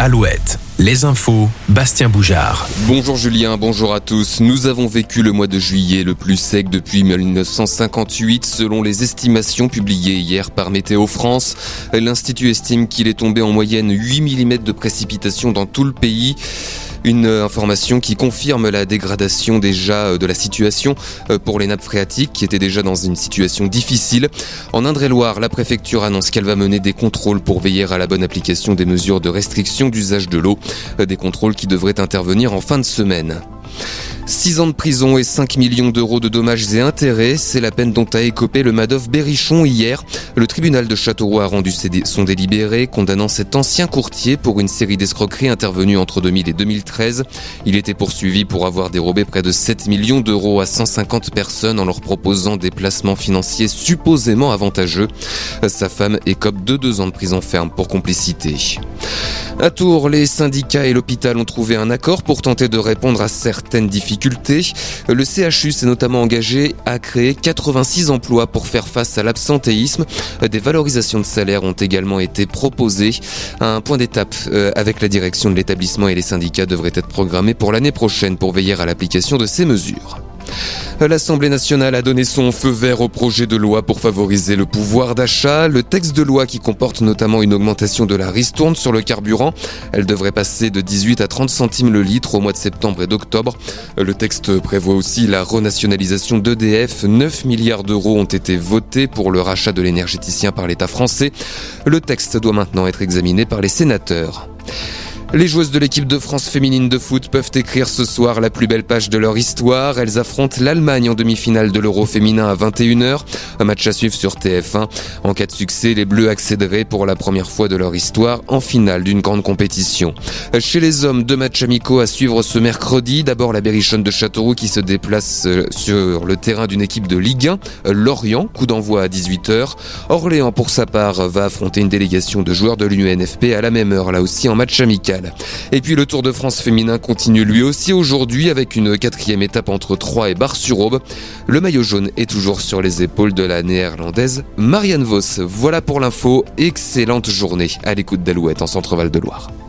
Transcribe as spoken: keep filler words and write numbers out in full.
Alouette, les infos, Bastien Boujard. Bonjour Julien, bonjour à tous. Nous avons vécu le mois de juillet le plus sec depuis dix-neuf cent cinquante-huit selon les estimations publiées hier par Météo France. L'Institut estime qu'il est tombé en moyenne huit millimètres de précipitations dans tout le pays. Une information qui confirme la dégradation déjà de la situation pour les nappes phréatiques qui étaient déjà dans une situation difficile. En Indre-et-Loire, la préfecture annonce qu'elle va mener des contrôles pour veiller à la bonne application des mesures de restriction d'usage de l'eau. Des contrôles qui devraient intervenir en fin de semaine. Six ans de prison et cinq millions d'euros de dommages et intérêts, c'est la peine dont a écopé le Madoff Berrichon hier. Le tribunal de Châteauroux a rendu son délibéré, condamnant cet ancien courtier pour une série d'escroqueries intervenues entre deux mille et deux mille treize. Il était poursuivi pour avoir dérobé près de sept millions d'euros à cent cinquante personnes en leur proposant des placements financiers supposément avantageux. Sa femme écope de deux ans de prison ferme pour complicité. À Tours, les syndicats et l'hôpital ont trouvé un accord pour tenter de répondre à certaines difficultés. Le C H U s'est notamment engagé à créer quatre-vingt-six emplois pour faire face à l'absentéisme. Des valorisations de salaire ont également été proposées. Un point d'étape avec la direction de l'établissement et les syndicats devrait être programmé pour l'année prochaine pour veiller à l'application de ces mesures. L'Assemblée nationale a donné son feu vert au projet de loi pour favoriser le pouvoir d'achat. Le texte de loi qui comporte notamment une augmentation de la ristourne sur le carburant. Elle devrait passer de dix-huit à trente centimes le litre au mois de septembre et d'octobre. Le texte prévoit aussi la renationalisation d'E D F. neuf milliards d'euros ont été votés pour le rachat de l'énergéticien par l'État français. Le texte doit maintenant être examiné par les sénateurs. Les joueuses de l'équipe de France féminine de foot peuvent écrire ce soir la plus belle page de leur histoire. Elles affrontent l'Allemagne en demi-finale de l'Euro féminin à vingt et une heures. Un match à suivre sur T F un. En cas de succès, les Bleus accéderaient pour la première fois de leur histoire en finale d'une grande compétition. Chez les hommes, deux matchs amicaux à suivre ce mercredi. D'abord la Berrichonne de Châteauroux qui se déplace sur le terrain d'une équipe de Ligue un. Lorient, coup d'envoi à dix-huit heures. Orléans, pour sa part, va affronter une délégation de joueurs de l'U N F P à la même heure, là aussi en match amical. Et puis le Tour de France féminin continue lui aussi aujourd'hui avec une quatrième étape entre Troyes et Bar-sur-Aube. Le maillot jaune est toujours sur les épaules de la néerlandaise Marianne Vos. Voilà pour l'info, excellente journée à l'écoute d'Alouette en Centre-Val de Loire.